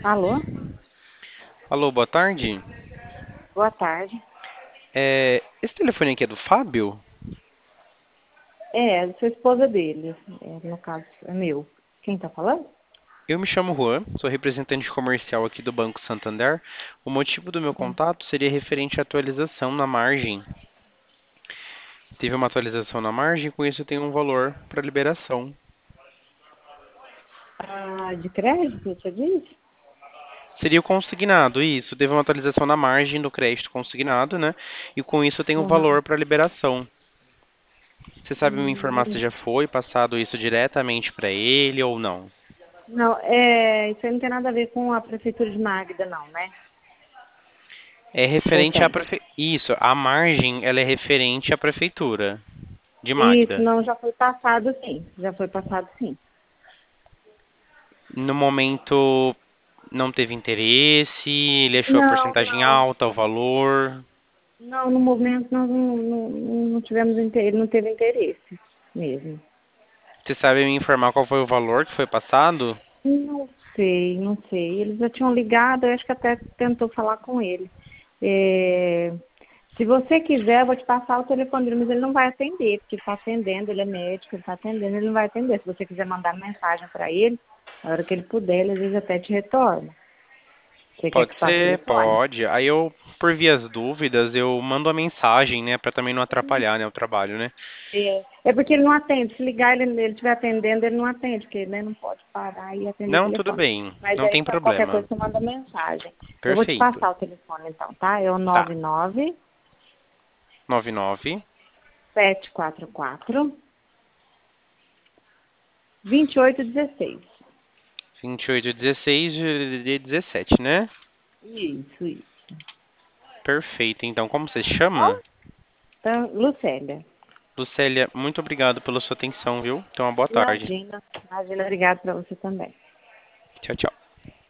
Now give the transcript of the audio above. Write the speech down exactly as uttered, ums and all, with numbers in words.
Alô? Alô, boa tarde. Boa tarde. É, esse telefone aqui é do Fábio? É, eu sou esposa dele. É, no caso, é meu. Quem tá falando? Eu me chamo Juan, sou representante comercial aqui do Banco Santander. O motivo do meu Hum. contato seria referente à atualização na margem. Teve uma atualização na margem, com isso eu tenho um valor para liberação. Ah, de crédito, você disse? Seria o consignado, isso. Teve uma atualização na margem do crédito consignado, né? E com isso eu tenho um Uhum. valor para liberação. Você sabe me informar se Hum, já foi passado isso diretamente para ele ou não? Não, é, isso aí não tem nada a ver com a prefeitura de Magda, não, né? É Ou referente à tem? prefe... Isso, a margem, ela é referente à prefeitura de Isso, Magda. não, já foi passado sim. Já foi passado sim. No momento não teve interesse, ele achou a Não, porcentagem não. alta, o valor. Não, no momento nós não, não, não tivemos interesse, ele não teve interesse mesmo. Você sabe me informar qual foi o valor que foi passado? Não sei, não sei. Eles já tinham ligado, eu acho que até tentou falar com ele. É, se você quiser, eu vou te passar o telefone dele, mas ele não vai atender, porque ele está atendendo, ele é médico, ele está atendendo, ele não vai atender. Se você quiser mandar mensagem para ele, na hora que ele puder, ele às vezes até te retorna. Você quer que Pode eu passe o ser, telefone? pode. Aí eu, por via das dúvidas, eu mando a mensagem, né, pra também não atrapalhar, né, o trabalho, né? É, é porque ele não atende. Se ligar ele ele estiver atendendo, ele não atende, porque ele, né, não pode parar e atender o Não, tudo telefone. bem, Mas não aí, tem pra qualquer problema. coisa, você manda mensagem. Eu vou te Perfeito. passar o telefone, então, tá? É o Tá. nove nove nove nove sete quatro quatro dois oito um seis. vinte e oito dezesseis de dezessete, né? Isso, isso. Perfeito. Então, como você Tá bom? chama? Então, Lucélia. Lucélia, muito obrigado pela sua atenção, viu? Então, uma boa tarde. Imagina. Imagina, obrigada para você também. Tchau, tchau.